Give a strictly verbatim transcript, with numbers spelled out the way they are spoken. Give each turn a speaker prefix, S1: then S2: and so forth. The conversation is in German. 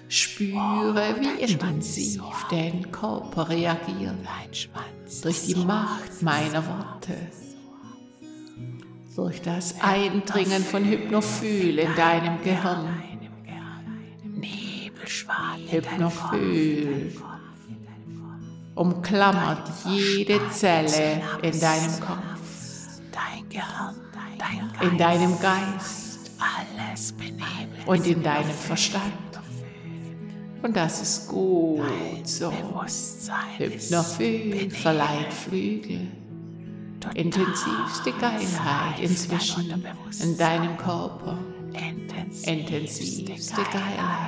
S1: Spüre, wie intensiv dein Körper reagiert durch die Macht meiner Worte, durch das Eindringen von Hypnophil in deinem Gehirn. Hypnophil umklammert jede Zelle in deinem Kopf, in deinem Geist und in deinem Verstand. Und das ist gut so. Hypnophil verleiht Flügel. Intensivste Geilheit inzwischen in deinem Körper. Intensivste Geilheit.